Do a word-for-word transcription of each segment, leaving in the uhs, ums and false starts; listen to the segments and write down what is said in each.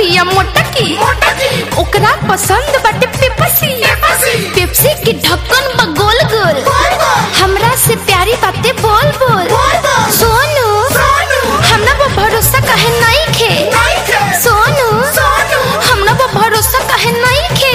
बिया मोटकी ओकरा पसंद बाटे पेप्सी पेप्सी के ढक्कन बा गोल गोल हमरा से प्यारी बातें बोल बोल सोनू हमरा पर भरोसा काहे नहीं खे सोनू हमरा पर भरोसा काहे नहीं खे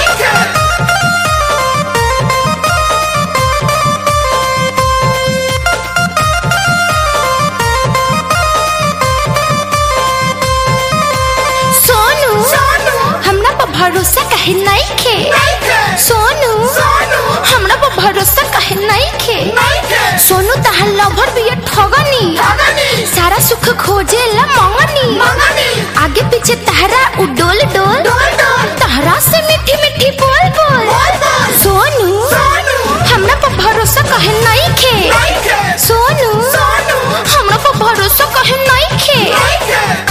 भरोसा काहे नहीं खे सोनू हमरा पर भरोसा काहे नहीं खे सोनू तहार लवर बिया ठगनी सारा सुख खोजे ला मंगनी आगे पीछे तहरा उडोल डोल तहरा से मीठी मीठी बोल बोल सोनू हमरा पर भरोसा काहे नहीं खे सोनू हमरा पर भरोसा काहे नहीं खे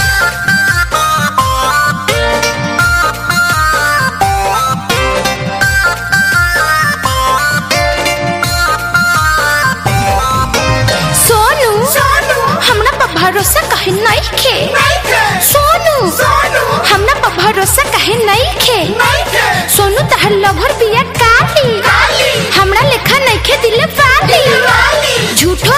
भरोसा काहे नहीं खे सोनू हमरा पर भरोसा काहे नहीं खे सोनू तहर लवर बिया काली हमरा लेखा नहीं खे दिले वाली झूठो